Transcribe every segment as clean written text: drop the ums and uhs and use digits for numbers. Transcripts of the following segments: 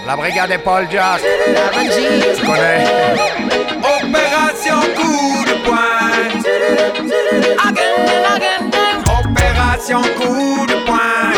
La brigade Paul Jack. Tu connais. Opération coup de poing. Opération coup de poing.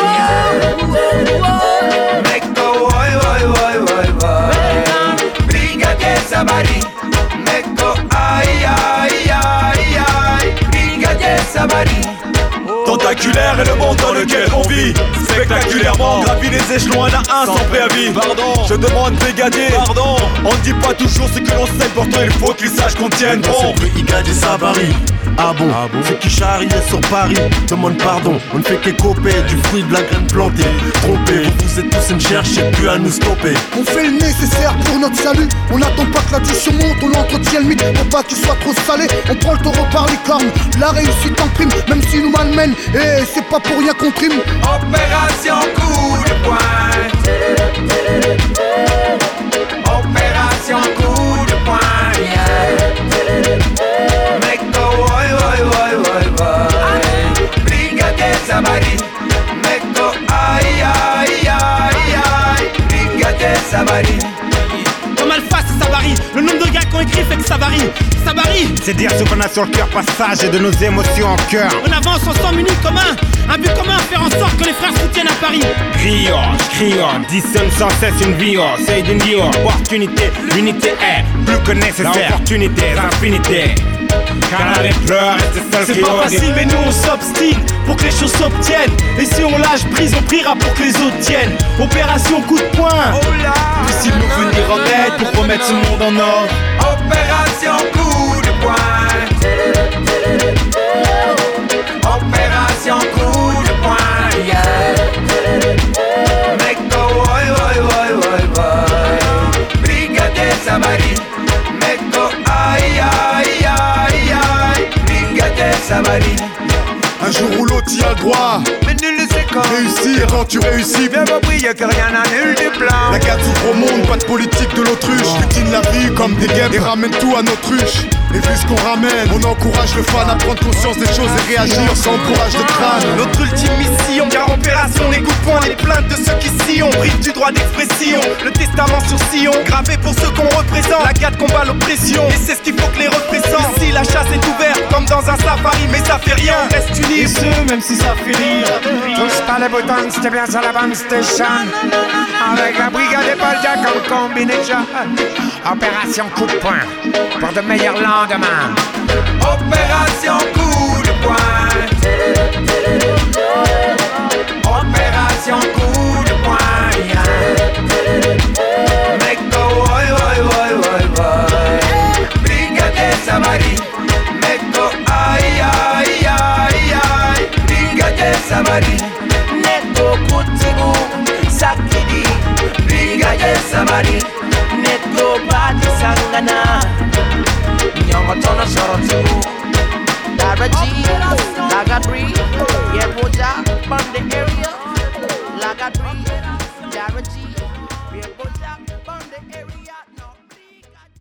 Meko, oi, oi, oi, oi, oi. Brigade Sabari. Meko, aïe, aïe, aïe, aïe. Brigade Sabari. Tentaculaire est le monde dans lequel on vit. Spectaculairement, gravit les échelons un à un sans préavis. Pardon, je demande brigadier. Pardon, on ne dit pas toujours ce que l'on sait, pourtant il faut qu'ils sachent qu'on tienne bon. Brigadier Sabari. Ah bon, ceux qui charriaient sur Paris demandent pardon. On ne fait qu'écoper du fruit de la graine plantée. Trompé, vous êtes tous une cherchez plus à nous stopper. On fait le nécessaire pour notre salut. On n'attend pas que l'addition monte, on entretient le mythe pour pas qu'il soit trop salé. On prend le taureau par les cornes, la réussite en prime, même s'il nous malmène. Et c'est pas pour rien qu'on trime. Opération coup de poing. Opération coup de poing. Meko, oi, oi, oi, oi, oi. Brigade Sabari. Meko, aïe, aïe, aïe, aïe. Brigade Sabari. Comme Alpha, c'est Sabari. Le nombre de gars qui ont écrit fait que ça varie. Ça varie. C'est dire ce qu'on a sur le cœur, passage et de nos émotions en cœur. On avance ensemble, unis commun. Un but commun, faire en sorte que les frères soutiennent à Paris. Crions, dissonne sans cesse une vie, c'est d'une vie, opportunité, l'unité est plus que nécessaire. L'opportunité, l'infinité. Car les pleurs restent seuls qui C'est pas facile mais nous on s'obstine pour que les choses s'obtiennent. Et si on lâche prise on priera pour que les autres tiennent. Opération coup de poing. Puisse-t-il nous venir en aide pour remettre ce monde en ordre. Opération coup de poing. Opération coup de poing. Meko, oi, oi, oi, oi, oi. Brigade Sabari. Meko, aïe, aïe, aïe, aïe. Brigade Sabari. Un jour ou l'autre y a le droit. Mais nul ne sait quand Réussir quand tu réussis. Bien compris, y'a que rien à nul du plan. La garde s'ouvre au monde, pas de politique de l'autruche. Butine la vie comme des guêpes et ramène tout à notre ruche. Et vu ce qu'on ramène, on encourage le fan à prendre conscience des choses et réagir sans courage de crâne. Notre ultime mission, car opération les coups de poing, les plaintes de ceux qui s'y ont, prive du droit d'expression. Le testament sur Sion, gravé pour ceux qu'on représente. La garde combat l'oppression, et c'est ce qu'il faut que les représentent. Ici la chasse est ouverte, comme dans un safari, mais ça fait rien, on reste unis. Et ce, même si ça fait rire. Touche pas les boutons, c'était bien ça la bande station. Avec la brigade Paul Jack en combinaison. Opération coup de poing, pour de meilleurs lendemains. Opération coup de poing. Opération coup de poing. Meko, oi, oi, oi, oi, oi. Brigade Sabari. Meko, aïe, aïe, aïe, aïe. Brigade Sabari. Neko Kutibu, Sakidi. Brigade Sabari. Neko Badi Sangana. Nyongotono Shorotu. Daraji, Lagadri, Yebuja, from the area. Lagadri, Daraji.